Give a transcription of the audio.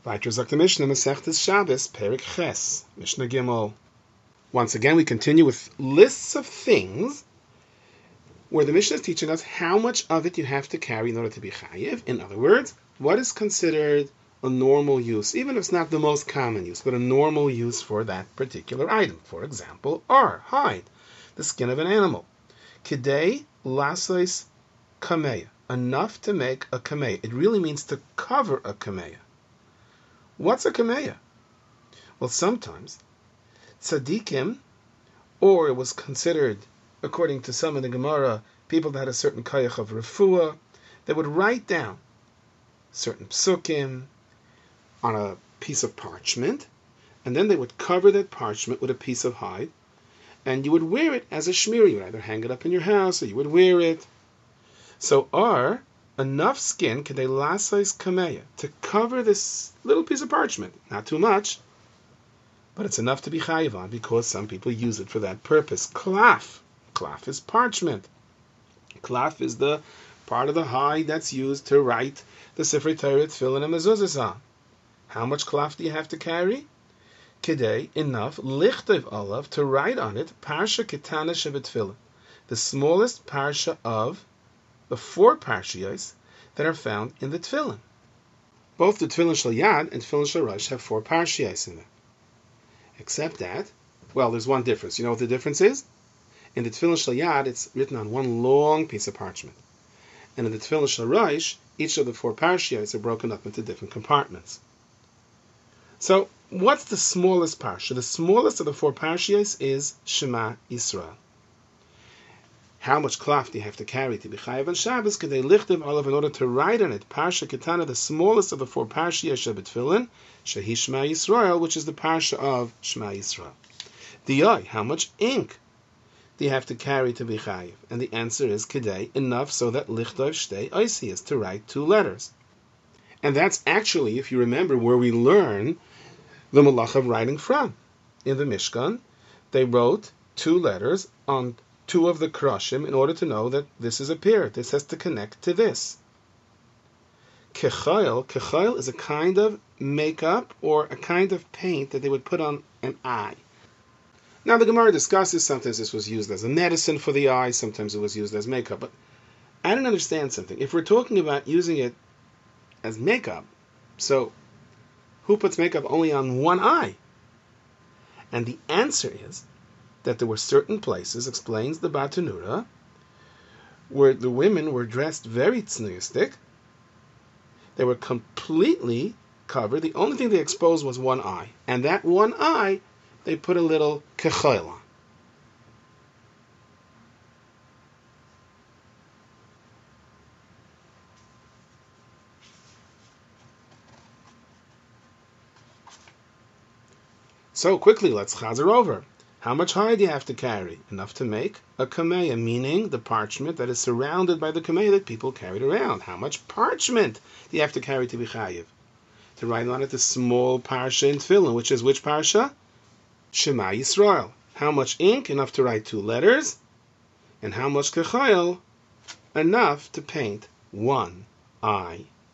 Weiter sagt the Mishnah, Masechtes Shabbos, Perek Ches, Mishnah Gimel. Once again, we continue with lists of things where the Mishnah is teaching us how much of it you have to carry in order to be chayiv. In other words, what is considered a normal use, even if it's not the most common use, but a normal use for that particular item. For example, hide, the skin of an animal. Kidei lasois kameya, enough to make a kameya. It really means to cover a kameya. What's a kameya? Well, sometimes tzaddikim, or it was considered, according to some of the Gemara, people that had a certain kayach of refuah, they would write down certain psukim on a piece of parchment, and then they would cover that parchment with a piece of hide, and you would wear it as a shmir. You would either hang it up in your house, or you would wear it. So enough skin, kedei lasais kameya, to cover this little piece of parchment. Not too much, but it's enough to be chayiv on, because some people use it for that purpose. Klaf is parchment. Klaf is the part of the hide that's used to write the Sifrei Torah, Tefillin, and Mezuzahs on. How much klaf do you have to carry? Kedei, enough, lichtov olav, to write on it, parsha ketana shebetfillin, the smallest parsha of the 4 parshiyos that are found in the Tefillin. Both the Tefillin Shel Yad and Tefillin Shel Rosh have 4 parshiyos in them. Except that, well, there's one difference. You know what the difference is? In the Tefillin Shel Yad, it's written on one long piece of parchment. And in the Tefillin Shel Rosh, each of the 4 parshiyos are broken up into different compartments. So, what's the smallest parsha? The smallest of the 4 parshiyos is Shema Yisrael. How much klaf do you have to carry to be chayav on Shabbos? Kedei lichtiv olav, in order to write on it, parsha ketana, the smallest of the 4 parshiyos shebetfillin, shehi Shema Yisrael, which is the parsha of Shema Yisrael. Diyai, how much ink do you have to carry to be chayiv? And the answer is kedei, enough so that lichtov shtei oisiyos, to write 2 letters. And that's actually, if you remember, where we learn the malach of writing from. In the Mishkan, they wrote 2 letters on 2 of the krashim in order to know that this is a pair. This has to connect to this. Kechayil is a kind of makeup or a kind of paint that they would put on an eye. Now the Gemara discusses, sometimes this was used as a medicine for the eye, sometimes it was used as makeup, but I don't understand something. If we're talking about using it as makeup, so who puts makeup only on one eye? And the answer is that there were certain places, explains the Bartenura, where the women were dressed very tzniustik. They were completely covered. The only thing they exposed was one eye. And that one eye, they put a little kechayil on. So quickly, let's chazer over. How much hide do you have to carry? Enough to make a kameya, meaning the parchment that is surrounded by the kameya that people carried around. How much parchment do you have to carry to be chayiv? To write on it the small parsha in Tefillin, which is which parsha? Shema Yisrael. How much ink? Enough to write 2 letters. And how much kechayil? Enough to paint 1 eye.